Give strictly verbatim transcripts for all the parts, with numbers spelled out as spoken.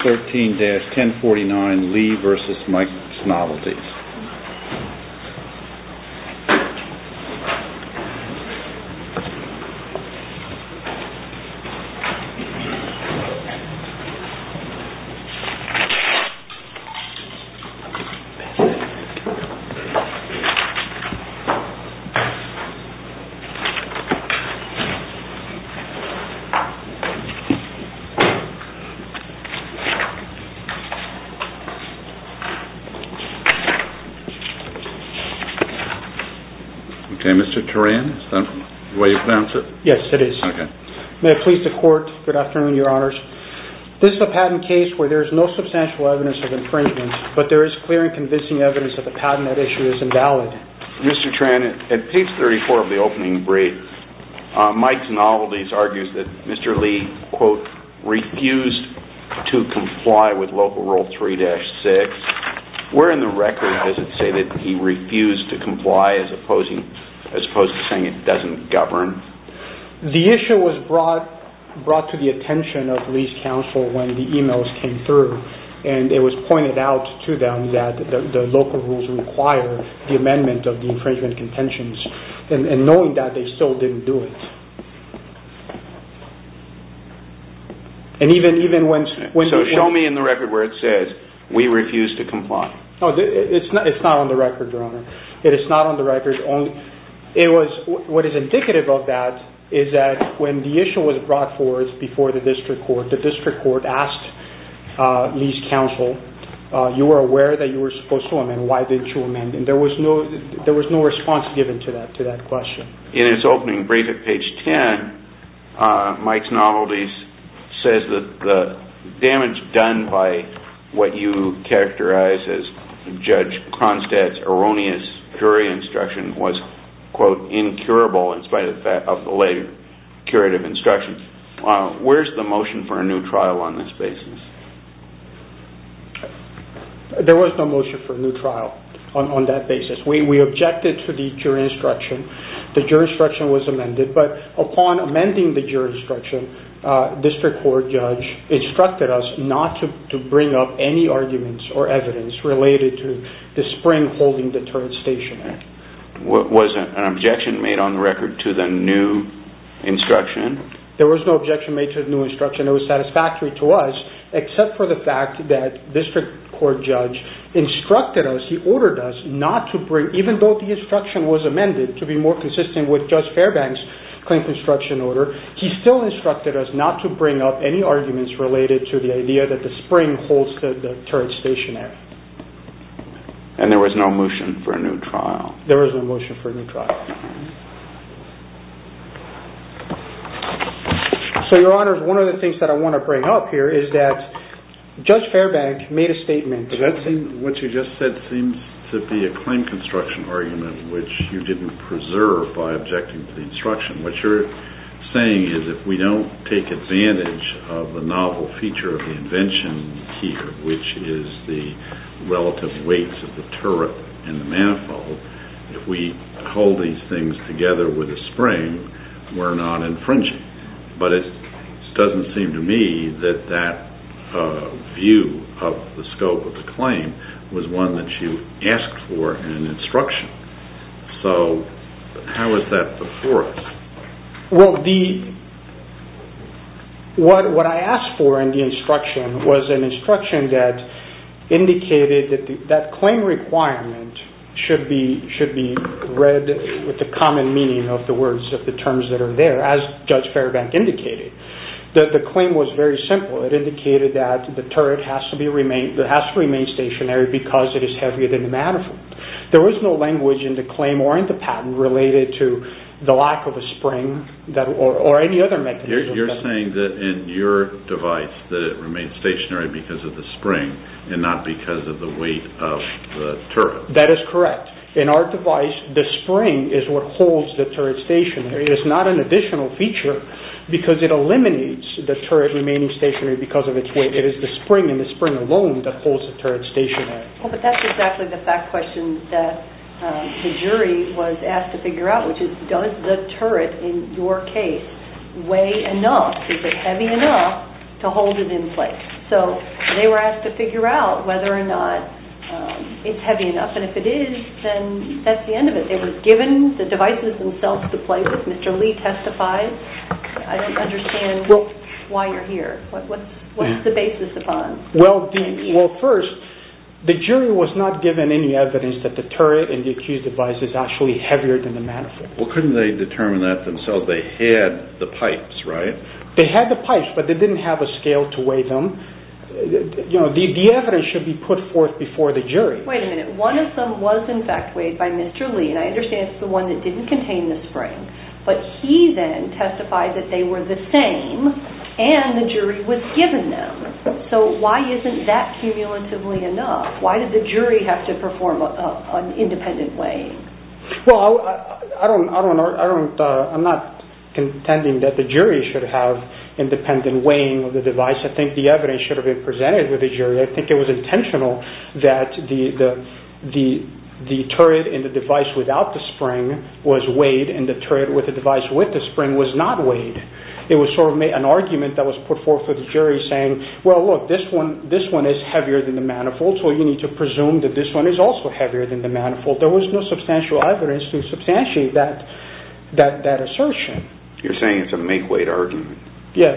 thirteen dash ten forty-nine Lee versus Mike's Novelties. Okay, Mister Turan, is that the way you pronounce it? Yes, it is. Okay. May it please the Court, good afternoon, Your Honors. This is a patent case where there is no substantial evidence of infringement, but there is clear and convincing evidence that the patent at issue is invalid. Mister Turan, at page thirty-four of the opening brief, uh, Mike's Novelties argues that Mister Lee, quote, refused to comply with Local Rule three dash six. Where in the record does it say that he refused to comply as opposing as opposed to saying it doesn't govern? The issue was brought brought to the attention of Lee's counsel when the emails came through, and it was pointed out to them that the, the local rules require the amendment of the infringement contentions, and, and knowing that, they still didn't do it. And even even when, when so the, show when, me in the record where it says we refuse to comply. No, it's not. It's not on the record, Your Honor. It is not on the record. Only it was. What is indicative of that is that when the issue was brought forth before the district court, the district court asked uh, Lee's counsel, uh, "You were aware that you were supposed to amend. Why didn't you amend?" And there was no. There was no response given to that to that question. In its opening brief at page ten, uh, Mike's Novelties says that the damage done by what you characterize as Judge Cronstadt's erroneous jury instruction was, quote, incurable in spite of the, fact of the later curative instructions. Uh, where's the motion for a new trial on this basis? There was no motion for a new trial on, on that basis. We, we objected to the jury instruction. The jury instruction was amended, but upon amending the jury instruction, uh, district court judge instructed us not to, to bring up any arguments or evidence related to the spring holding the turret stationary. Was an objection made on the record to the new instruction? There was no objection made to the new instruction. It was satisfactory to us, except for the fact that district court judge instructed us, he ordered us not to bring, even though the instruction was amended to be more consistent with Judge Fairbank's claim construction order, he still instructed us not to bring up any arguments related to the idea that the spring holds the, the turret stationary. And there was no motion for a new trial? There was no motion for a new trial. So, Your Honors, one of the things that I want to bring up here is that Judge Fairbank made a statement. But that seems, what you just said seems to be a claim construction argument which you didn't preserve by objecting to the instruction. What you're saying is if we don't take advantage of the novel feature of the invention here, which is the relative weights of the turret and the manifold, if we hold these things together with a spring, we're not infringing. But it doesn't seem to me that that uh, view of the scope of the claim was one that you asked for in an instruction. So how is that before us? Well, the what what I asked for in the instruction was an instruction that indicated that the, that claim requirement should be should be read with the common meaning of the words of the terms that are there, as Judge Fairbank indicated. The, the claim was very simple. It indicated that the turret has to be remain it has to remain stationary because it is heavier than the manifold. There was no language in the claim or in the patent related to the lack of a spring that or, or any other mechanism. You're, you're saying that in your device that it remains stationary because of the spring and not because of the weight of the turret. That is correct. In our device, the spring is what holds the turret stationary. It is not an additional feature because it eliminates the turret remaining stationary because of its weight. It is the spring and the spring alone that holds the turret stationary. Well, but that's exactly the fact question that um, the jury was asked to figure out, which is, does the turret in your case weigh enough, is it heavy enough to hold it in place? So they were asked to figure out whether or not um, it's heavy enough, and if it is, then that's the end of it. They were given the devices themselves to play with. Mister Lee testified. I don't understand well, why you're here. What, what's what's yeah. the basis upon? Well, the, well, first, the jury was not given any evidence that the turret and the accused device is actually heavier than the manifold. Well, couldn't they determine that themselves? They had the pipes, right? They had the pipes, but they didn't have a scale to weigh them. You know, the, the evidence should be put forth before the jury. Wait a minute. One of them was, in fact, weighed by Mister Lee, and I understand it's the one that didn't contain the spring. But he then testified that they were the same, and the jury was given them. So why isn't that cumulatively enough? Why did the jury have to perform a, a, an independent weighing? Well, I, I don't, I don't, I don't, uh, I'm not contending that the jury should have independent weighing of the device. I think the evidence should have been presented with the jury. I think it was intentional that the the the the turret in the device without the spring was weighed, and the turret with the device with the spring was not weighed. It was sort of made an argument that was put forth to the jury saying, well, look, this one this one is heavier than the manifold, so you need to presume that this one is also heavier than the manifold. There was no substantial evidence to substantiate that that that assertion. You're saying it's a make-weight argument. Yes.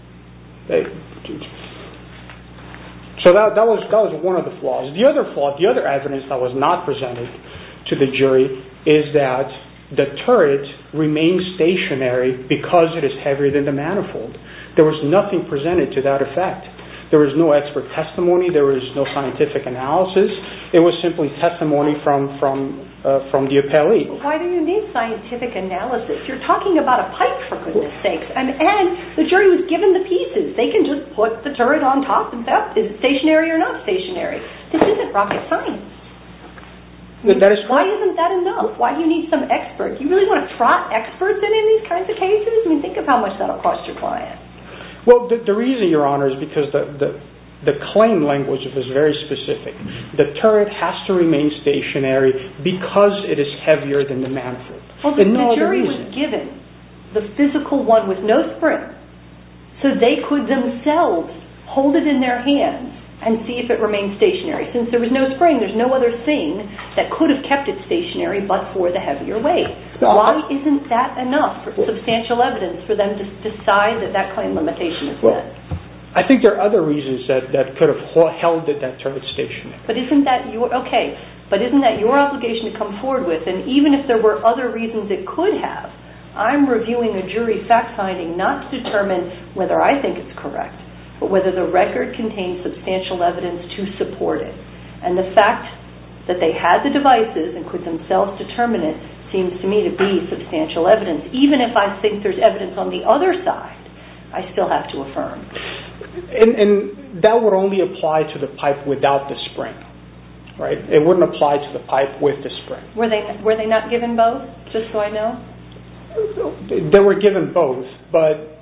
So that that was that was one of the flaws. The other flaw, the other evidence that was not presented to the jury is that the turret remains stationary because it is heavier than the manifold. There was nothing presented to that effect. There was no expert testimony. There was no scientific analysis. It was simply testimony from from uh, from the appellee. Why do you need scientific analysis? You're talking about a pipe, for goodness sakes. And, and the jury was given the pieces. They can just put the turret on top and say, is it stationary or not stationary? This isn't rocket science. I mean, that is why isn't that enough? Why do you need some expert? You really want to trot experts in in these kinds of cases? I mean, think of how much that'll cost your client. Well, the, the reason, Your Honor, is because the, the the claim language was very specific. The turret has to remain stationary because it is heavier than the manifold. Well, the, no the jury was given the physical one with no spring, so they could themselves hold it in their hands and see if it remained stationary. Since there was no spring, there's no other thing that could have kept it stationary but for the heavier weight. Why isn't that enough for substantial evidence for them to decide that that claim limitation is well, met? I think there are other reasons that, that could have held that, that turret stationary. But isn't that your, okay, but isn't that your obligation to come forward with? And even if there were other reasons it could have, I'm reviewing a jury fact-finding not to determine whether I think it's correct, but whether the record contains substantial evidence to support it. And the fact that they had the devices and could themselves determine it seems to me to be substantial evidence. Even if I think there's evidence on the other side, I still have to affirm. And, and that would only apply to the pipe without the spring, right? It wouldn't apply to the pipe with the spring. Were they were they not given both, just so I know? They were given both, but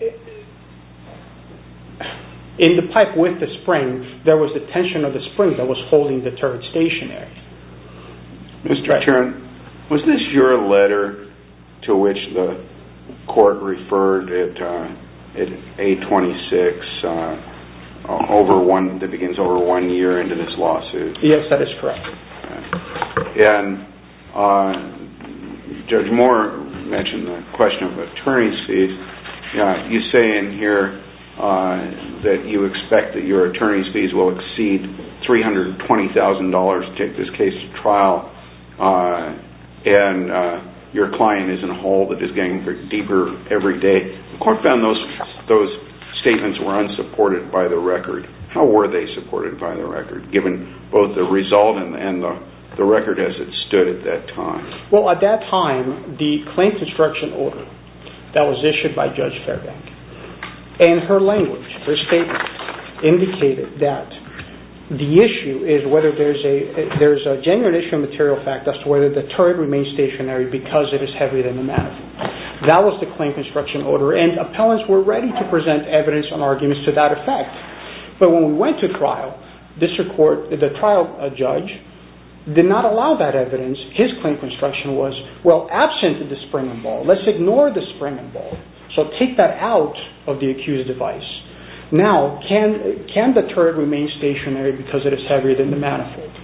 in the pipe with the spring, there was the tension of the spring that was holding the turret stationary. Mister Right. Turin, was this your letter to which the court referred at, uh, at A twenty-six, uh, over one that begins over one year into this lawsuit? Yes, that is correct. And uh, Judge Moore mentioned the question of attorney's fees. Uh, you say in here uh, that you expect that your attorney's fees will exceed three hundred twenty thousand dollars to take this case to trial, uh, and uh, your client is in a hole that is getting deeper every day. The court found those those statements were unsupported by the record. How were they supported by the record, given both the result and, and the, the record as it stood at that time? Well, at that time, the claim construction order that was issued by Judge Fairbank and her language, her statement, indicated that the issue is whether there's a there's a genuine issue of material fact as to whether the turret remains stationary because it is heavier than the manifold. That was the claim construction order, and appellants were ready to present evidence and arguments to that effect. But when we went to trial, district court, the trial judge did not allow that evidence. His claim construction was, well, absent the spring and ball, let's ignore the spring and ball. So take that out of the accused device. Now, can can the turret remain stationary because it is heavier than the manifold?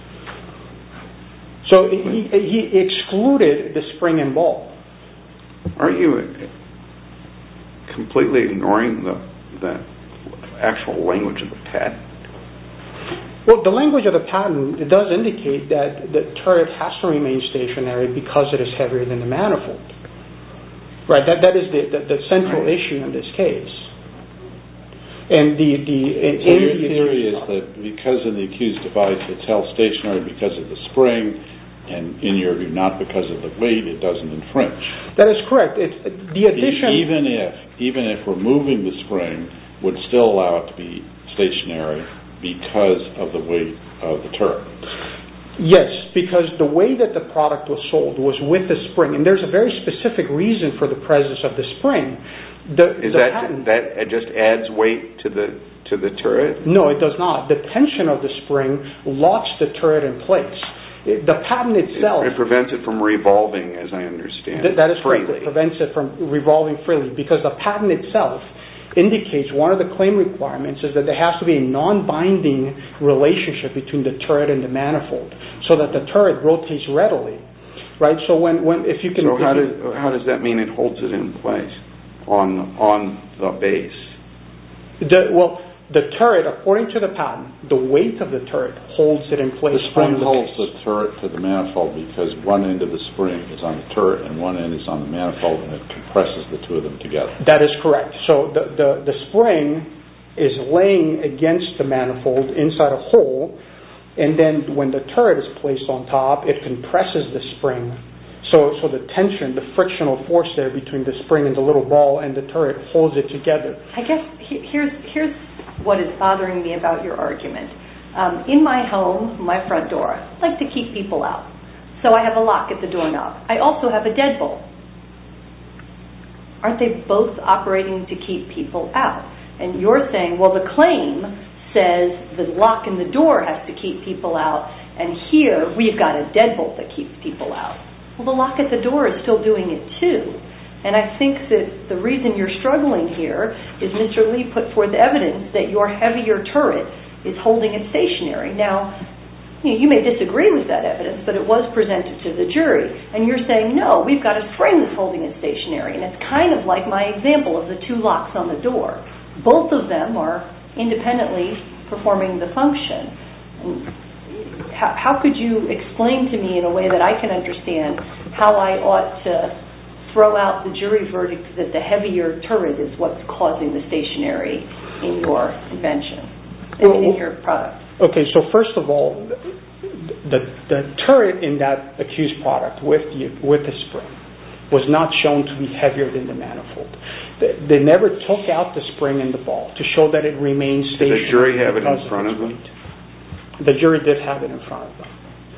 So he, he excluded the spring and ball. Are you completely ignoring the, the actual language of the patent? Well, the language of the patent, it does indicate that the turret has to remain stationary because it is heavier than the manifold. Right, that, that is the, the, the central right. issue in this case. And the... the in, so in your the theory is that because in the accused device it's held stationary because of the spring, and in your view not because of the weight, it doesn't infringe. That is correct. It's, the addition... Even if, even if removing the spring would still allow it to be stationary because of the weight of the turret. Yes, because the way that the product was sold was with the spring, and there's a very specific reason for the presence of the spring. The, Is the that patent, that it just adds weight to the to the turret? No, it does not. The tension of the spring locks the turret in place. It, the patent itself... It, it prevents it from revolving, as I understand. Th- that is freely. correct. It prevents it from revolving freely because the patent itself indicates one of the claim requirements is that there has to be a non-binding relationship between the turret and the manifold so that the turret rotates readily, right? So when, when if you can... So how, you, does, how does that mean it holds it in place on, on the base? The, well, the turret, according to the patent, the weight of the turret holds it in place. The spring holds the turret to the manifold because one end of the spring is on the turret and one end is on the manifold, and it compresses the two of them together. That is correct. So the, the, the spring is laying against the manifold inside a hole, and then when the turret is placed on top, it compresses the spring. So, so the tension, the frictional force there between the spring and the little ball and the turret holds it together. I guess here's here's what is bothering me about your argument. Um, in my home, my front door, I like to keep people out. So I have a lock at the doorknob. I also have a deadbolt. Aren't they both operating to keep people out? And you're saying, well, the claim says the lock in the door has to keep people out, and here we've got a deadbolt that keeps people out. Well, the lock at the door is still doing it too. And I think that the reason you're struggling here is Mister Lee put forth evidence that your heavier turret is holding it stationary. Now, you know, you may disagree with that evidence, but it was presented to the jury. And you're saying, no, we've got a spring that's holding it stationary. And it's kind of like my example of the two locks on the door. Both of them are independently performing the function. And how, how could you explain to me in a way that I can understand how I ought to throw out the jury verdict that the heavier turret is what's causing the stationary in your invention, in, well, in your product? Okay, so first of all, the, the turret in that accused product with the, with the spring was not shown to be heavier than the manifold. They, they never took out the spring and the ball to show that it remains stationary. Did the jury have it in front of them? The jury did have it in front of them.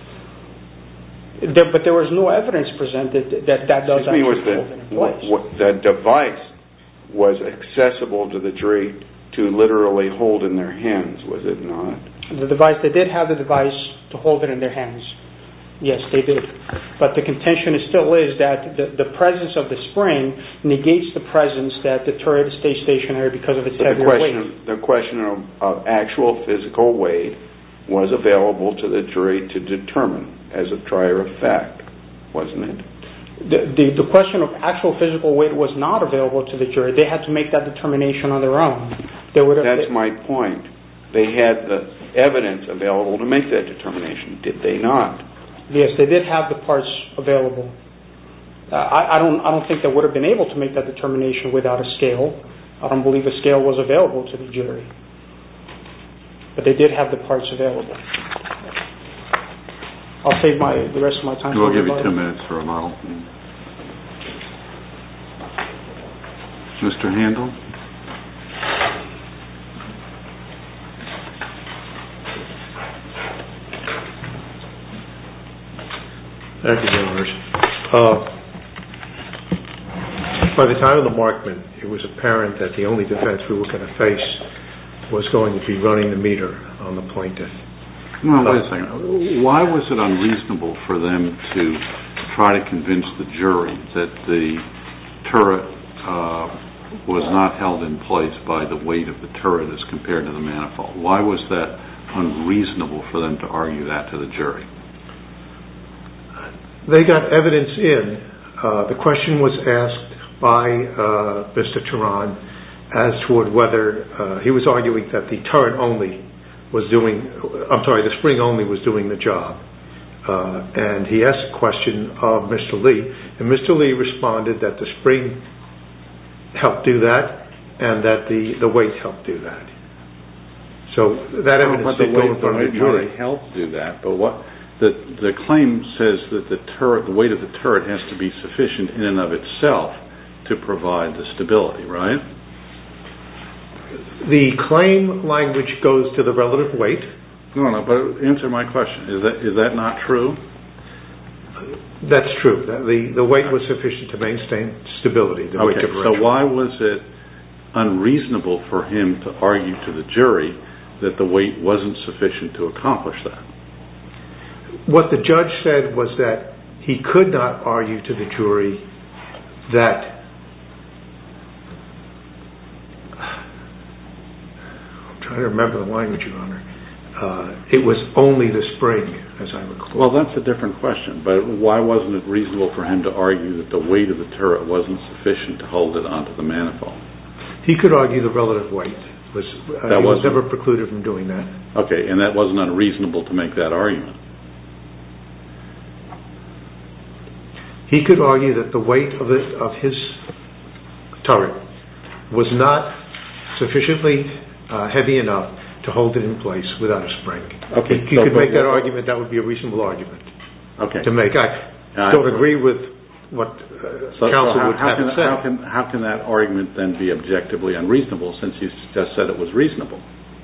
There, but there was no evidence presented that that does actually hold it in place. What, the device was accessible to the jury to literally hold in their hands, was it not? The device, they did have the device to hold it in their hands. Yes, they did. But the contention is still is that the, the presence of the spring negates the presence that the turret stays stationary because of its but heavier the question, weight. The question of, of actual physical weight was available to the jury to determine as a trier of fact, wasn't it? The, the, the question of actual physical weight was not available to the jury. They had to make that determination on their own. They would have, That's they, my point. They had the evidence available to make that determination, did they not? Yes, they did have the parts available. Uh, I, I don't I don't think they would have been able to make that determination without a scale. I don't believe a scale was available to the jury. But they did have the parts available. I'll save my the rest of my time. We'll give you two minutes for a model. Mister Handel? Thank you, Your Honors. Uh, by the time of the markment, it was apparent that the only defense we were going to face was going to be running the meter on the plaintiff. Well, wait a second. Why was it unreasonable for them to try to convince the jury that the turret uh, was not held in place by the weight of the turret as compared to the manifold. Why was that unreasonable for them to argue that to the jury? They got evidence in. Uh, the question was asked by uh, Mister Turan as toward whether uh, he was arguing that the turret only was doing, I'm sorry, the spring only was doing the job. Uh, and he asked a question of Mister Lee, and Mister Lee responded that the spring helped do that and that the, the weight helped do that. So that evidence oh, did go in front of the jury. Might help do that, but what the the claim says that the turret, the weight of the turret has to be sufficient in and of itself to provide the stability, right? The claim language goes to the relative weight. No, no, but answer my question. Is that is that not true? That's true. The the weight was sufficient to maintain stability. The okay, weight differential. So why was it unreasonable for him to argue to the jury that the weight wasn't sufficient to accomplish that? What the judge said was that he could not argue to the jury that I'm trying to remember the language, Your Honor. Uh, it was only the spring, as I recall. Well, that's a different question, but why wasn't it reasonable for him to argue that the weight of the turret wasn't sufficient to hold it onto the manifold? He could argue the relative weight. Was, uh, that he was never precluded from doing that. Okay, and that wasn't unreasonable to make that argument. He could argue that the weight of, it, of his turret was not sufficiently uh, heavy enough to hold it in place without a spring. Okay, he, he so could make that what, argument. That would be a reasonable argument. Okay. To make. I uh, don't agree with what uh, so, counsel so how, would how have can, to say. How can how can that argument then be objectively unreasonable since you just said it was reasonable?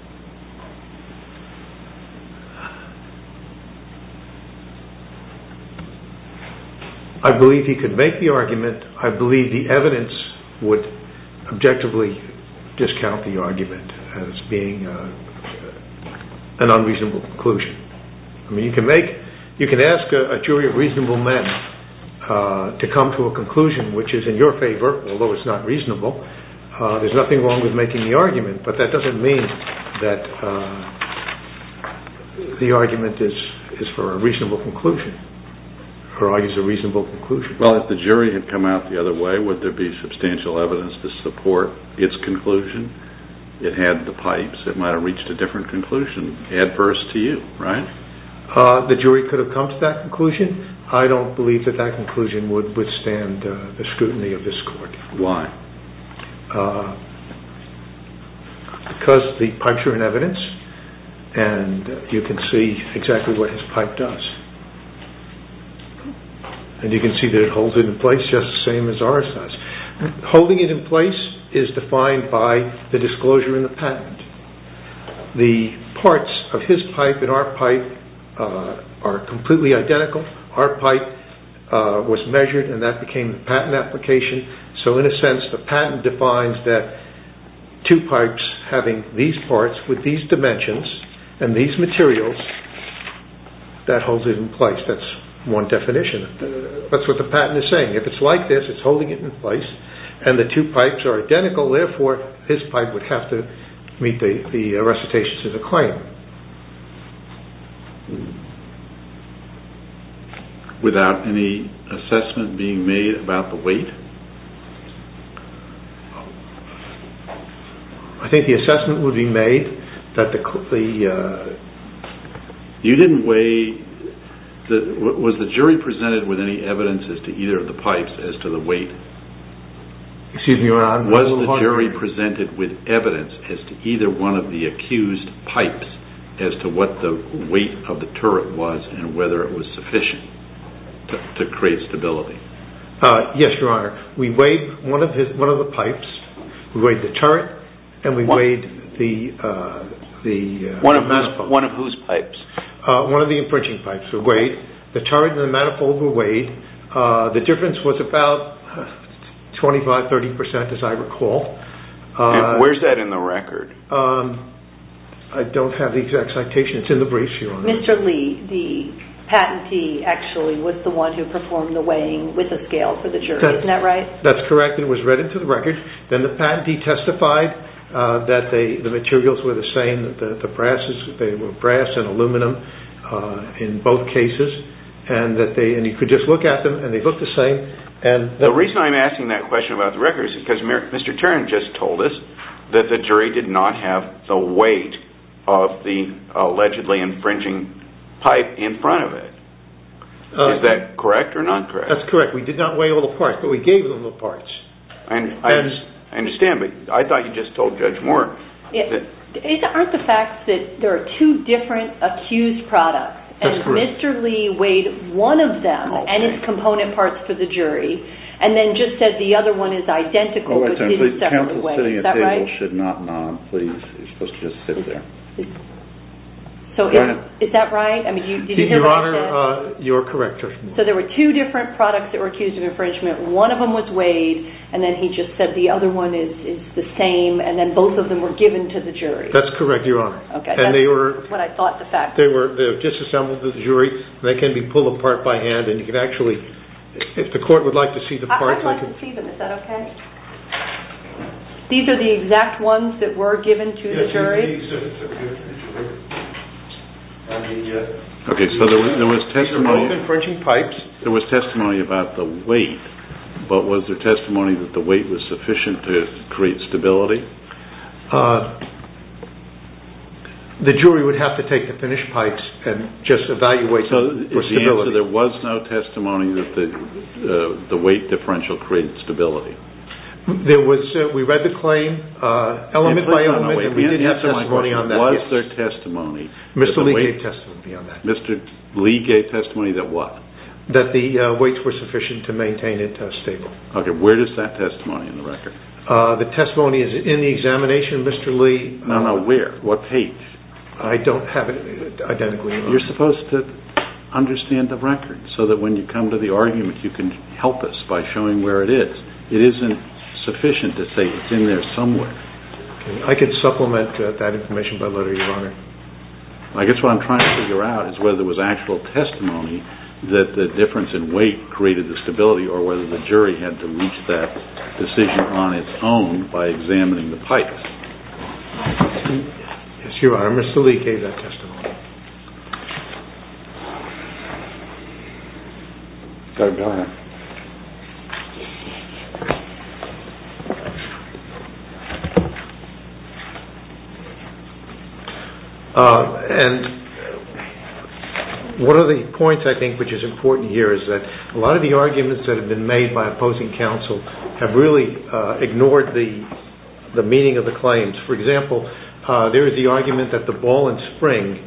I believe he could make the argument. I believe the evidence would objectively discount the argument as being uh, an unreasonable conclusion. I mean, you can make, you can ask a, a jury of reasonable men uh, to come to a conclusion which is in your favor, although it's not reasonable. Uh, there's nothing wrong with making the argument, but that doesn't mean that uh, the argument is, is for a reasonable conclusion, or argues a reasonable conclusion. Well, if the jury had come out the other way, would there be substantial evidence to support its conclusion? It had the pipes. It might have reached a different conclusion, adverse to you, right? Uh, the jury could have come to that conclusion. I don't believe that that conclusion would withstand uh, the scrutiny of this court. Why? Uh, because the pipes are in evidence, and you can see exactly what his pipe does. And you can see that it holds it in place just the same as ours does. Holding it in place is defined by the disclosure in the patent. The parts of his pipe and our pipe uh, are completely identical. Our pipe uh, was measured, and that became the patent application. So in a sense, the patent defines that two pipes having these parts with these dimensions and these materials, that holds it in place. That's one definition. That's what the patent is saying. If it's like this, it's holding it in place, and the two pipes are identical, therefore his pipe would have to meet the, the recitations of the claim. Without any assessment being made about the weight? I think the assessment would be made that the... the uh, you didn't weigh... The, was the jury presented with any evidence as to either of the pipes as to the weight? Excuse me, Your Honor. Was the jury presented with evidence as to either one of the accused pipes as to what the weight of the turret was and whether it was sufficient to, to create stability? Uh, yes, Your Honor. We weighed one of his one of the pipes. We weighed the turret, and we one, weighed the uh, the uh, one of the whose, one of whose pipes? Uh, one of the infringing pipes were weighed. The turret and the manifold were weighed. Uh, the difference was about twenty-five, thirty percent, as I recall. Uh, and where's that in the record? Um, I don't have the exact citation. It's in the briefs, Your Honor. Mister Lee, the patentee actually was the one who performed the weighing with a scale for the jury. That's, Isn't that right? That's correct. It was read into the record. Then the patentee testified uh, that they, the materials were the same, that the, the brasses, they were brass and aluminum uh, in both cases, and that they, and you could just look at them and they looked the same. And the, the reason I'm asking that question about the record is because Mister Turin just told us that the jury did not have the weight of the allegedly infringing pipe in front of it. Uh, is that correct or not correct? That's correct. We did not weigh all the parts, but we gave them the parts. I, I, and, I understand, but I thought you just told Judge Moore. It, that, it, aren't the facts that there are two different accused products, and Mister Lee weighed one of them okay. and its component parts for the jury, and then just said the other one is identical, oh, but didn't separately weigh. Sitting Is that at right? table should not nod, please. You're supposed to just sit there. So is, is that right? I mean, you, did you hear Your what Honor, I said? Uh, you're correct, Judge Moore. So there were two different products that were accused of infringement. One of them was weighed, and then he just said the other one is, is the same, and then both of them were given to the jury. That's correct, Your Honor. Okay, and that's they were what I thought the fact. They were they were disassembled to the jury. And they can be pulled apart by hand, and you can actually, if the court would like to see the parts, I'd like to see them. Is that okay? These are the exact ones that were given to yes, the jury. These are given to the jury. And the, uh, okay, so there was, there was testimony. These are both infringing pipes. There was testimony about the weight, but was there testimony that the weight was sufficient to create stability? Uh, the jury would have to take the finished pipes and just evaluate so them for the stability. Answer, there was no testimony that the uh, the weight differential created stability. There was. Uh, we read the claim uh, element by element, no, and we did have testimony on that. Was yes. there testimony? Mister Lee weight, gave testimony on that. Mister Lee gave testimony that what? That the uh, weights were sufficient to maintain it uh, stable. Okay, where does that testimony in the record? Uh, the testimony is in the examination, Mister Lee. No, uh, no, where? What page? I don't have it identically. You're supposed to understand the record so that when you come to the argument, you can help us by showing where it is. It isn't sufficient to say it's in there somewhere. Okay. I could supplement uh, that information by letter, Your Honor. I guess what I'm trying to figure out is whether there was actual testimony that the difference in weight created the stability, or whether the jury had to reach that decision on its own by examining the pipes. Yes, Your Honor. Mister Lee gave that testimony. Go, go ahead. Uh, and one of the points I think which is important here is that a lot of the arguments that have been made by opposing counsel have really uh, ignored the the meaning of the claims. For example, uh, there is the argument that the ball and spring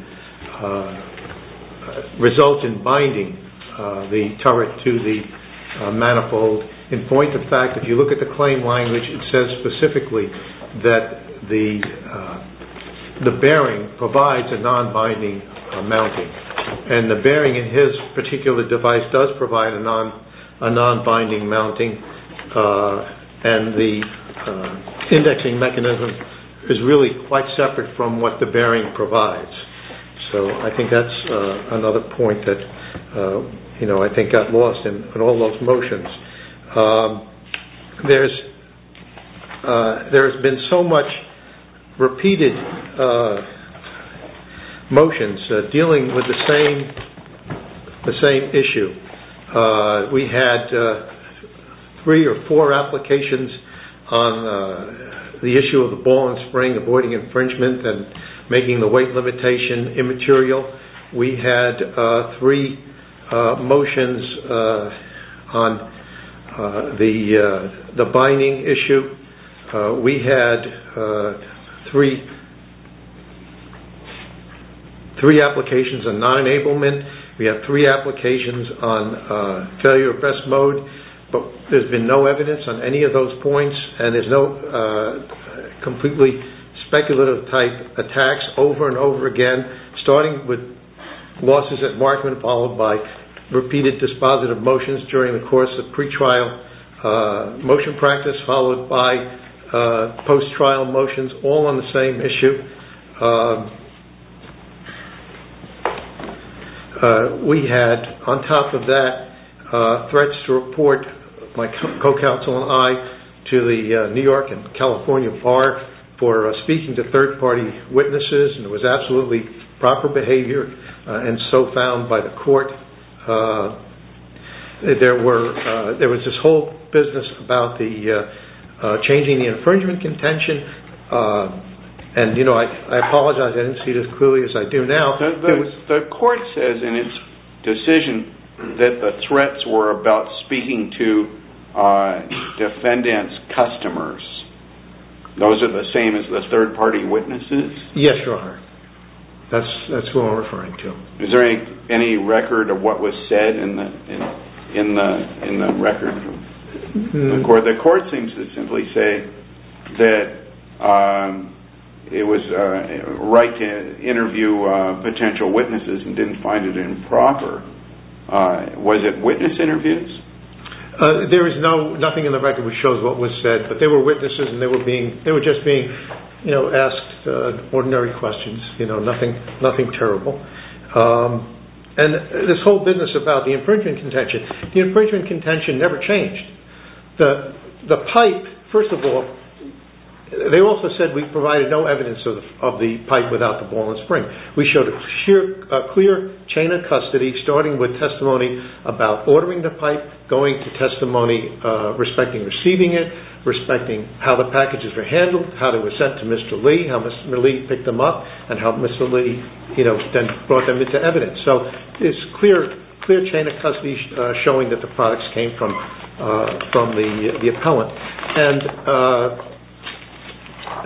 uh, result in binding uh, the turret to the uh, manifold. In point of fact, if you look at the claim language, it says specifically that the uh, the bearing provides a non-binding uh, mounting, and the bearing in his particular device does provide a non a non-binding mounting, uh, and the uh, indexing mechanism is really quite separate from what the bearing provides. So I think that's uh, another point that uh, you know I think got lost in, in all those motions. Um, there's uh, there's been so much repeated uh, motions uh, dealing with the same the same issue. Uh, we had uh, three or four applications on uh, the issue of the ball and spring avoiding infringement and making the weight limitation immaterial. We had uh, three uh, motions uh, on uh, the uh, the binding issue. Uh, we had uh, three three applications on non-enablement. We have three applications on uh, failure of best mode, but there's been no evidence on any of those points, and there's no uh, completely speculative type attacks over and over again, starting with losses at Markman, followed by repeated dispositive motions during the course of pretrial uh, motion practice, followed by uh, post-trial motions, all on the same issue. Um, uh, we had, on top of that, uh, threats to report my co-counsel and I to the uh, New York and California Bar for uh, speaking to third-party witnesses, and it was absolutely proper behavior, uh, and so found by the court. Uh, there were uh, there was this whole business about the uh, uh, changing the infringement contention, uh, and you know I, I apologize I didn't see it as clearly as I do now. The, the, was, the court says in its decision that the threats were about speaking to uh, defendants' customers. Those are the same as the third-party witnesses? Yes, Your Honor. That's that's who I'm referring to. Is there any any record of what was said in the in, in the in the record? Mm-hmm. The court the court seems to simply say that um, it was uh, right to interview uh, potential witnesses and didn't find it improper. Uh, was it witness interviews? Uh, there is no nothing in the record which shows what was said, but they were witnesses and they were being they were just being, you know, asked uh, ordinary questions. You know, nothing nothing terrible. Um, and this whole business about the infringement contention, the infringement contention never changed. The the pipe, first of all, they also said we provided no evidence of the, of the pipe without the ball and spring. We showed a sheer, uh, clear chain of custody, starting with testimony about ordering the pipe, going to testimony uh, respecting receiving it, respecting how the packages were handled, how they were sent to Mister Lee, how Mister Lee picked them up, and how Mister Lee, you know, then brought them into evidence. So it's clear, clear chain of custody uh, showing that the products came from uh, from the the appellant, and. Uh, Uh,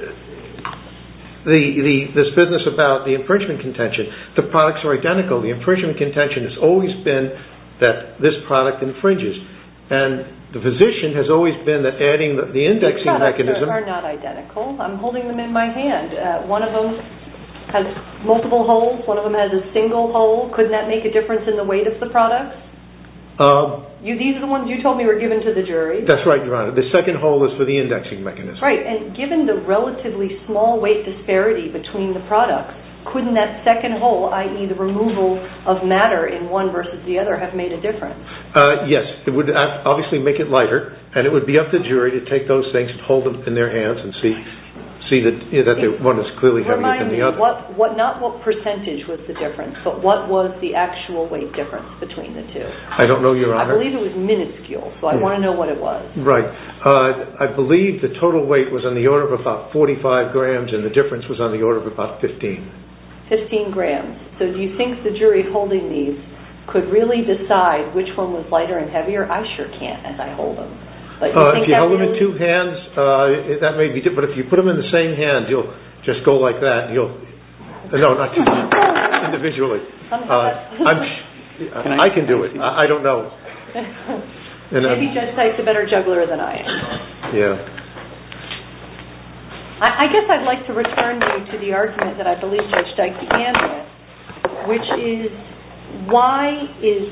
the, the this business about the infringement contention, the products are identical. The infringement contention has always been that this product infringes, and the position has always been that adding the, the indexing These mechanism are, are not identical. I'm holding them in my hand. Uh, one of them has multiple holes. One of them has a single hole. Couldn't that make a difference in the weight of the products? Um, You, these are the ones you told me were given to the jury. That's right, Your Honor. The second hole is for the indexing mechanism. Right, and given the relatively small weight disparity between the products, couldn't that second hole, that is the removal of matter in one versus the other, have made a difference? Uh, yes, it would obviously make it lighter, and it would be up to the jury to take those things and hold them in their hands and see see that you know, that the one is clearly heavier Remind than the me, other. What, what, not what percentage was the difference, but what was the actual weight difference between the two? I don't know, Your Honor. I believe it was minuscule, so I yeah. want to know what it was. Right. Uh, I believe the total weight was on the order of about forty-five grams, and the difference was on the order of about fifteen. fifteen grams. So do you think the jury holding these could really decide which one was lighter and heavier? I sure can't as I hold them. But you uh, think if you that held really... them in two hands, uh, that may be different. But if you put them in the same hand, you'll just go like that. And you'll no, not two, individually. Uh, I'm, I, I can do it. I, I don't know. And, um, Maybe Judge Sykes a better juggler than I am. Yeah. I, I guess I'd like to return you to the argument that I believe Judge Dyke began with, which is why is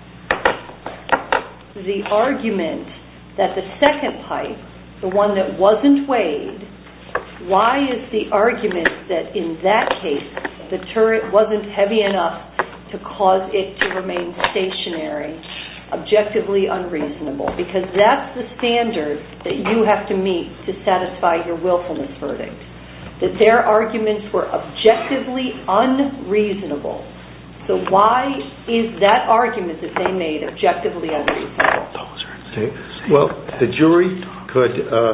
the argument that the second pipe, the one that wasn't weighed, why is the argument that in that case the turret wasn't heavy enough to cause it to remain stationary objectively unreasonable? Because that's the standard that you have to meet to satisfy your willfulness verdict. That their arguments were objectively unreasonable. So why is that argument that they made objectively unreasonable? Okay. Well, the jury could uh,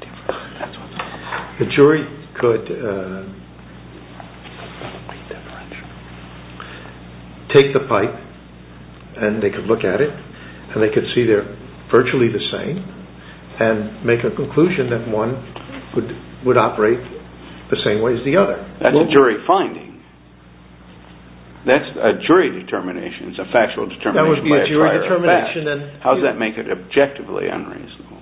the jury could uh, take the pipe and they could look at it and they could see they're virtually the same and make a conclusion that one would would operate the same way as the other. That's well, a jury finding. That's a jury determination. It's a factual determination. That would be by a jury a determination. And how does that make it objectively unreasonable?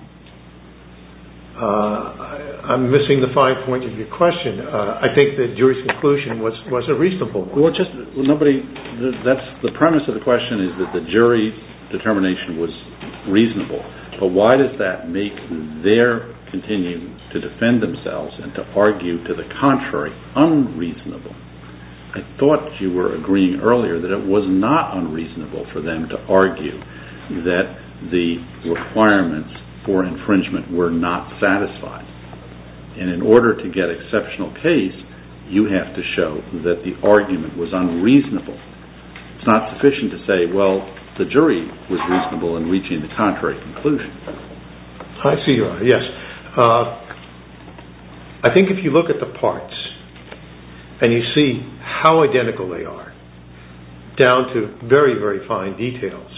Uh, I, I'm missing the fine point of your question. Uh, I think the jury's conclusion was, was a reasonable one. Well, just well, nobody. The, that's the premise of the question is that the jury determination was reasonable. But why does that make their continue to defend themselves and to argue to the contrary unreasonable? I thought you were agreeing earlier that it was not unreasonable for them to argue that the requirements for infringement were not satisfied. And in order to get exceptional case, you have to show that the argument was unreasonable. It's not sufficient to say, well, the jury was reasonable in reaching the contrary conclusion. I see, Your Honor, yes. Uh, I think if you look at the parts and you see how identical they are, down to very, very fine details,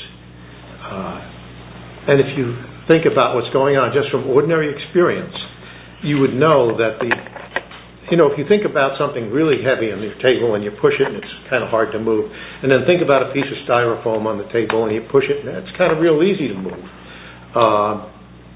uh, and if you think about what's going on just from ordinary experience, you would know that the, you know, if you think about something really heavy on your table and you push it and it's kind of hard to move, and then think about a piece of styrofoam on the table and you push it and it's kind of real easy to move. Uh,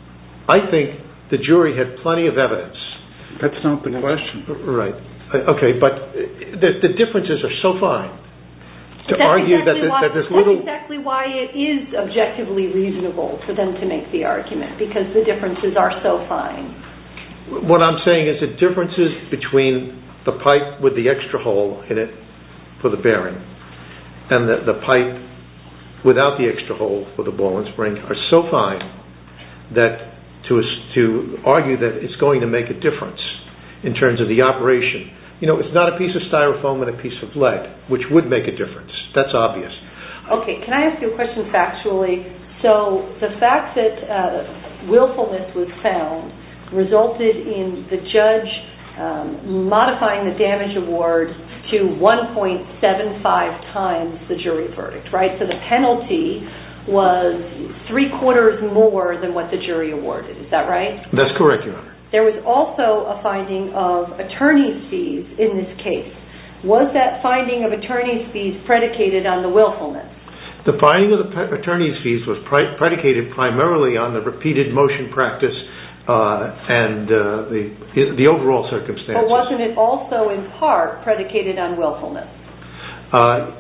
I think the jury had plenty of evidence. That's not the question. Right. Okay, but the, the differences are so fine. To that's argue exactly that, why, that this that's little... exactly why it is objectively reasonable for them to make the argument, because the differences are so fine. What I'm saying is the differences between the pipe with the extra hole in it for the bearing and the, the pipe without the extra hole for the ball and spring are so fine that to, to argue that it's going to make a difference in terms of the operation. You know, it's not a piece of styrofoam and a piece of lead, which would make a difference. That's obvious. Okay, can I ask you a question factually? So the fact that uh, willfulness was found resulted in the judge um, modifying the damage award to one point seven five times the jury verdict, right? So the penalty was three quarters more than what the jury awarded. Is that right? That's correct, Your Honor. There was also a finding of attorney's fees in this case. Was that finding of attorney's fees predicated on the willfulness? The finding of the pe- attorney's fees was pri- predicated primarily on the repeated motion practice uh, and uh, the the overall circumstances. But wasn't it also in part predicated on willfulness? Uh,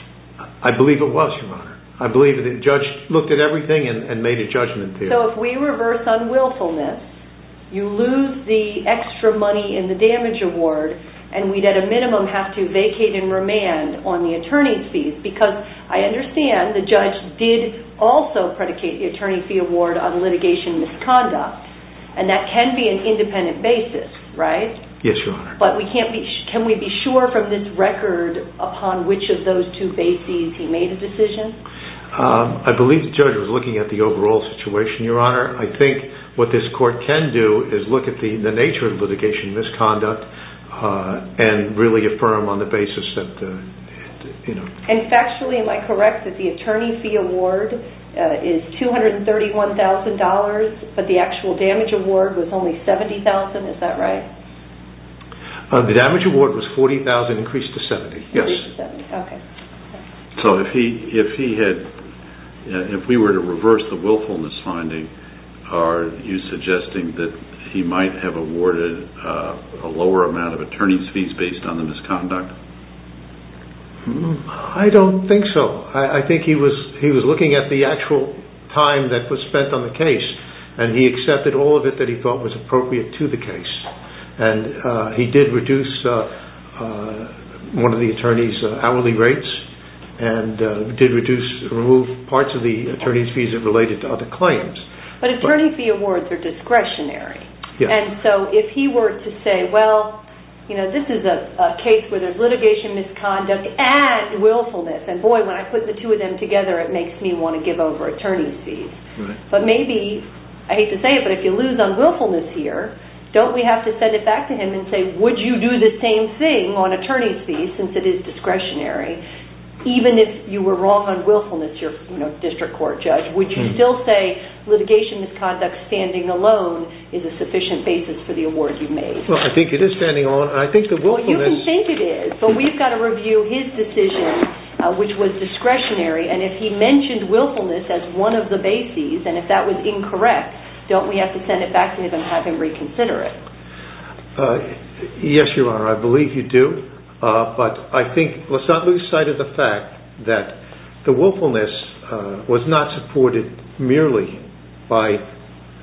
I believe it was, Your Honor. I believe the judge looked at everything and, and made a judgment there. So if we reverse on willfulness, you lose the extra money in the damage award, and we'd at a minimum have to vacate and remand on the attorney's fees, because I understand the judge did also predicate the attorney fee award on litigation misconduct, and that can be an independent basis, right? Yes, Your Honor. But we can't be. Can we be sure from this record upon which of those two bases he made a decision? Um, I believe the judge was looking at the overall situation, Your Honor. I think what this court can do is look at the, the nature of litigation misconduct uh, and really affirm on the basis that, uh, you know. And factually, am I correct that the attorney fee award uh, is two hundred thirty-one thousand dollars, but the actual damage award was only seventy thousand dollars? Is that right? Uh, the damage award was forty thousand dollars, increased to seventy thousand dollars. Yes. Increased to seventy thousand dollars. Okay. So if he if he had uh, if we were to reverse the willfulness finding, are you suggesting that he might have awarded uh, a lower amount of attorney's fees based on the misconduct? I don't think so. I, I think he was he was looking at the actual time that was spent on the case, and he accepted all of it that he thought was appropriate to the case. And uh, he did reduce uh, uh, one of the attorney's uh, hourly rates, and uh, did reduce, remove parts of the attorney's fees that related to other claims. But attorney but, fee awards are discretionary. Yes. And so if he were to say, well, you know, this is a, a case where there's litigation misconduct and willfulness, and boy, when I put the two of them together, it makes me want to give over attorney's fees. Right. But maybe, I hate to say it, but if you lose on willfulness here, don't we have to send it back to him and say, would you do the same thing on attorney's fees, since it is discretionary? Even if you were wrong on willfulness, your you know, district court judge, would you hmm. still say litigation misconduct standing alone is a sufficient basis for the award you made? Well, I think it is standing alone. I think the willfulness... Well, you can think it is, but we've got to review his decision, uh, which was discretionary, and if he mentioned willfulness as one of the bases, and if that was incorrect, don't we have to send it back to him and have him reconsider it? Uh, yes, Your Honor, I believe you do. Uh, but I think, let's not lose sight of the fact that the willfulness uh, was not supported merely by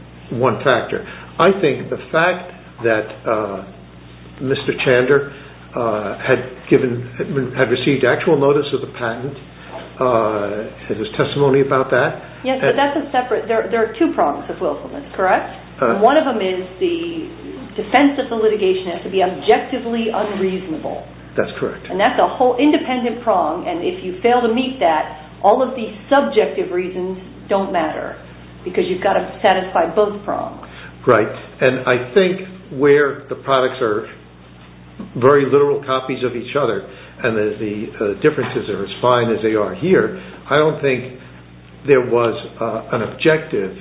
one factor. I think the fact that uh, Mister Chander uh, had given had, been, had received actual notice of the patent. Uh, has his testimony about that? Yes, but that's a separate. There, there are two prongs of willfulness, correct? Uh, One of them is the defense of the litigation has to be objectively unreasonable. That's correct. And that's a whole independent prong, and if you fail to meet that, all of these subjective reasons don't matter because you've got to satisfy both prongs. Right, and I think where the products are very literal copies of each other and the, the uh, differences are as fine as they are here, I don't think there was uh, an objective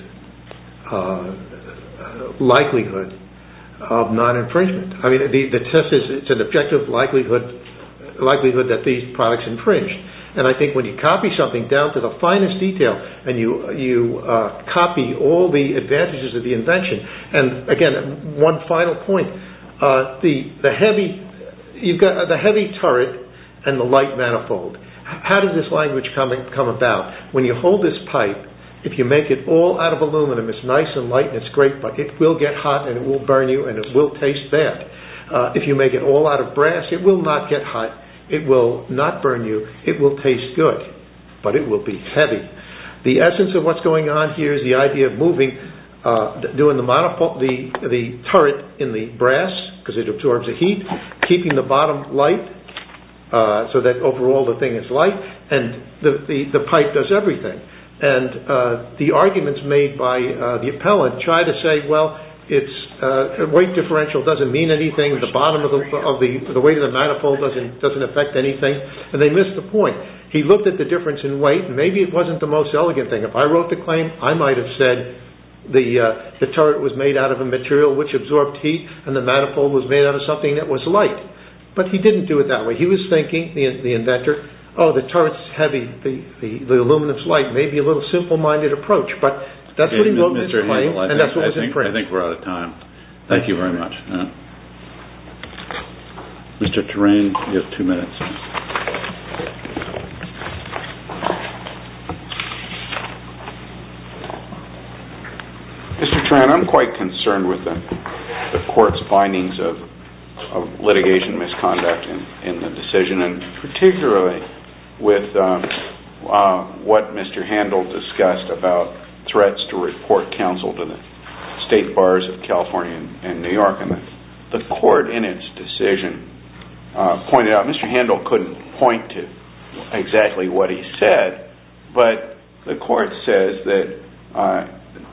uh, likelihood of non-infringement. I mean, the, the test is it's an objective likelihood likelihood that these products infringed. And I think when you copy something down to the finest detail and you you uh, copy all the advantages of the invention, and again, one final point, uh, the the heavy you've got the heavy turret and the light manifold. How does this language come come about? When you hold this pipe, if you make it all out of aluminum, it's nice and light and it's great, but it will get hot and it will burn you and it will taste bad. Uh, if you make it all out of brass, it will not get hot, it will not burn you, it will taste good, but it will be heavy. The essence of what's going on here is the idea of moving, uh, doing the manifold, the the turret in the brass because it absorbs the heat, keeping the bottom light. Uh, so that overall the thing is light, and the, the, the pipe does everything. And uh, the arguments made by uh, the appellant try to say, well, it's uh, weight differential doesn't mean anything. The bottom of the of the the weight of the manifold doesn't doesn't affect anything, and they missed the point. He looked at the difference in weight, and maybe it wasn't the most elegant thing. If I wrote the claim, I might have said the uh, the turret was made out of a material which absorbed heat, and the manifold was made out of something that was light. But he didn't do it that way. He was thinking, the, the inventor, oh, the turret's heavy, the, the, the aluminum's light, maybe a little simple-minded approach, but that's okay, what he wrote in his claim, and that's what was in print. I think we're out of time. Thank you very much. Uh, Mister Terrain, you have two minutes. Mister Terrain, I'm quite concerned with the, the court's findings of of litigation misconduct in, in the decision, and particularly with um, uh, what Mister Handel discussed about threats to report counsel to the state bars of California and, and New York. And the, the court in its decision uh, pointed out, Mister Handel couldn't point to exactly what he said, but the court says that uh,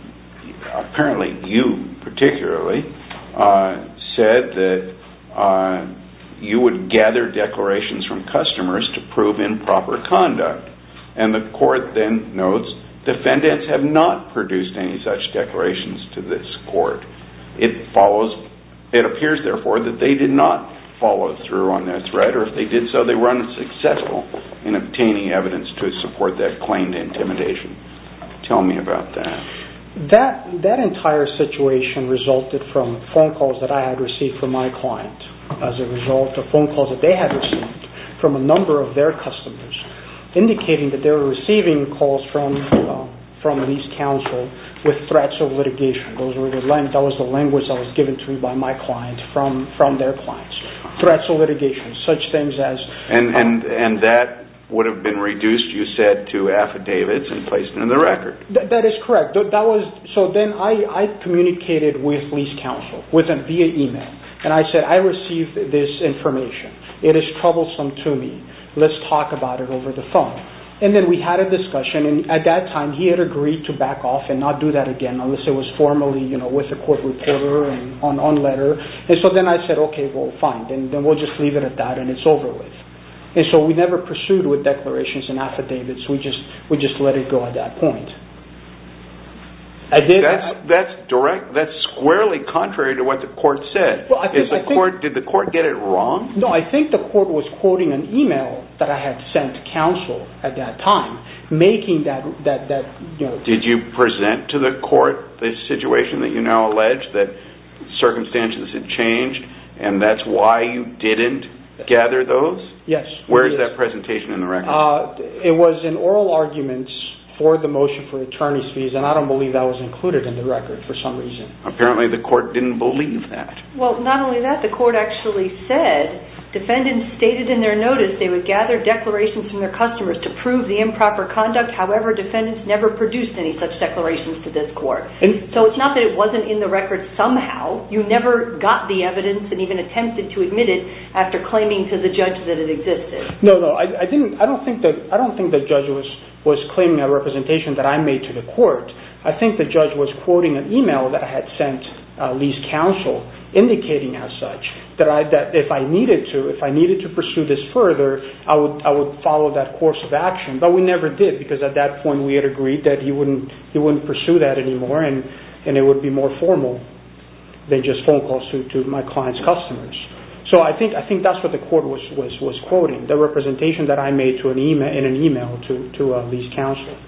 apparently you particularly uh, said that Uh, you would gather declarations from customers to prove improper conduct. And the court then notes, defendants have not produced any such declarations to this court. It follows, it appears therefore that they did not follow through on their threat, or if they did so, they were unsuccessful in obtaining evidence to support that claimed intimidation. Tell me about that. That that entire situation resulted from phone calls that I had received from my client as a result of phone calls that they had received from a number of their customers, indicating that they were receiving calls from uh, from Lease Counsel with threats of litigation. Those were the lang- that was the language that was given to me by my client from, from their clients. Threats of litigation, such things as and and um, and that would have been reduced, you said, to affidavits and placed in the record. Th- that is correct. Th- that was so. Then I, I communicated with Lease Counsel with them via email, and I said, I received this information. It is troublesome to me. Let's talk about it over the phone. And then we had a discussion, and at that time he had agreed to back off and not do that again unless it was formally, you know, with a court reporter and on on letter. And so then I said, okay, well, fine. Then then we'll just leave it at that, and it's over with. And so we never pursued with declarations and affidavits. We just we just let it go at that point. I did. That's I, that's direct. That's squarely contrary to what the court said. Well, I think, Is the I think, court did the court get it wrong? No, I think the court was quoting an email that I had sent to counsel at that time, making that that that you know. Did you present to the court the situation that you now allege that circumstances had changed, and that's why you didn't gather those? Yes. Where is that presentation in the record? Uh, it was in oral arguments for the motion for attorney's fees, and I don't believe that was included in the record for some reason. Apparently the court didn't believe that. Well, not only that, the court actually said Defendants stated in their notice they would gather declarations from their customers to prove the improper conduct. However, defendants never produced any such declarations to this court. And so it's not that it wasn't in the record somehow. You never got the evidence and even attempted to admit it after claiming to the judge that it existed. No, no, I, I didn't. I don't think that. I don't think the judge was was claiming a representation that I made to the court. I think the judge was quoting an email that I had sent uh, Lee's counsel, indicating as such that I that if I needed to, if I needed to pursue this further, I would I would follow that course of action. But we never did, because at that point we had agreed that he wouldn't he wouldn't pursue that anymore, and, and it would be more formal than just phone calls to, to my client's customers. So I think I think that's what the court was, was, was quoting, the representation that I made to an email in an email to to uh, Lee's counsel.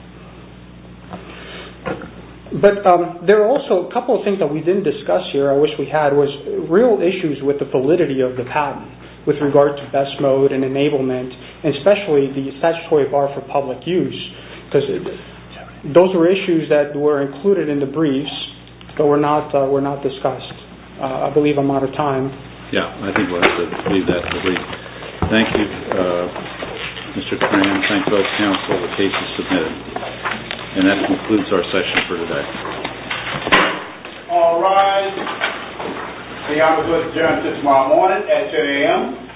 But um, there are also a couple of things that we didn't discuss here, I wish we had, was real issues with the validity of the patent with regard to best mode and enablement, and especially the statutory bar for public use, because those were issues that were included in the briefs but were not uh, were not discussed. Uh, I believe I'm out of time. Yeah, I think we'll have to leave that to the brief. Thank you, uh, Mister Tran. Thank both counsel. The case is submitted. And that concludes our session for today. All rise. The Honorable adjourned to tomorrow morning at ten a.m.